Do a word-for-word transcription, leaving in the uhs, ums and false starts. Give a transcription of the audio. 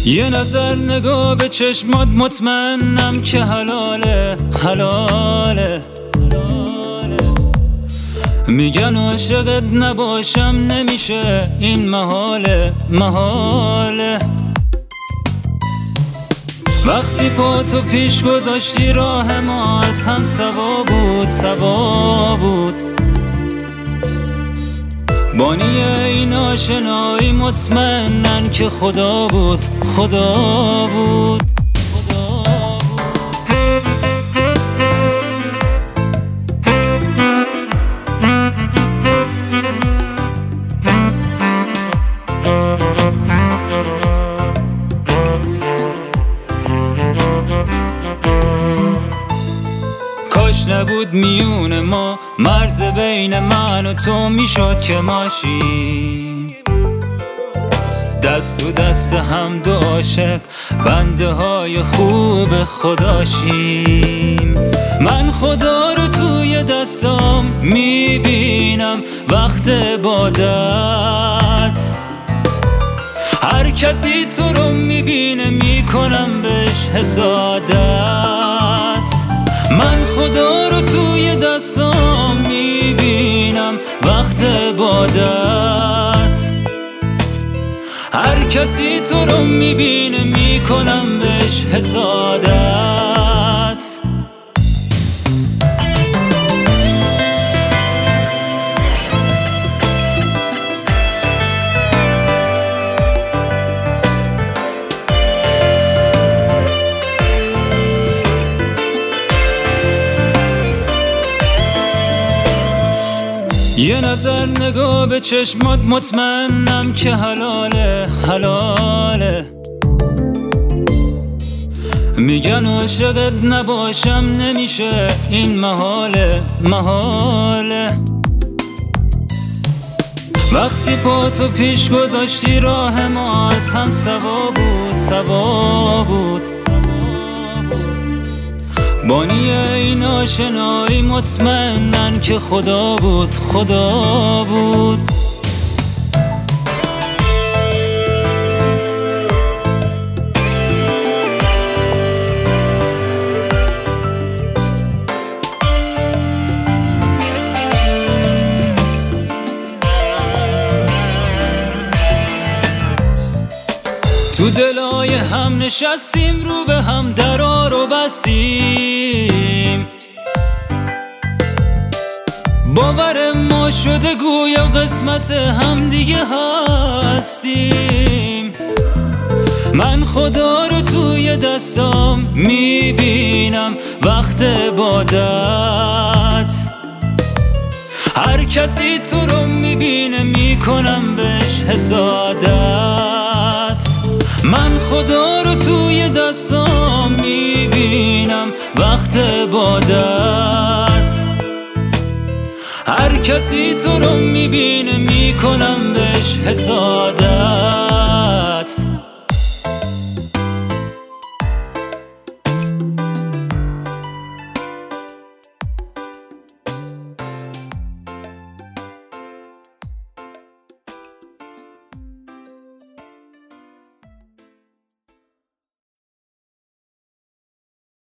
یه نظر نگاه به چشمات مطمئنم که حلاله حلاله میگن عاشقت نباشم نمیشه، این محاله محاله. وقتی پاتو پیش گذاشتی راه ما از هم سوا بود سوا بود. بانی این آشنایی مطمئنن که خدا بود خدا بود. کاش نبود میون ما مرز بین من و تو، میشد که ماشیم دست تو دست هم دو عاشق، بنده های خوب خداشیم. من خدا رو توی دستام میبینم وقت عبادت، هر کسی تو رو میبینه میکنم بهش حسادت. من خدا رو توی دستام میبینم وقت عبادت، هر کسی تو رو میبینه میکنم بهش حسادت. یه نظر نگاه به چشمات مطمئنم که حلاله حلاله میگن عاشقت نباشم نمیشه، این محاله محاله. وقتی پاتو پیش گذاشتی راه ما از هم سوا بود سوا بود. بانی این آشنایی مطمئنن که خدا بود خدا بود. تو دلای هم نشستیم، رو به هم درا رو بستیم، باور ما شده گویا قسمت هم دیگه هستیم. من خدا رو توی دستام میبینم وقت عبادت، هر کسی تو رو میبینه میکنم بهش حسادت. من خدا رو توی دستام میبینم وقت عبادت، هر کسی تو رو میبینه میکنم بهش حسادت.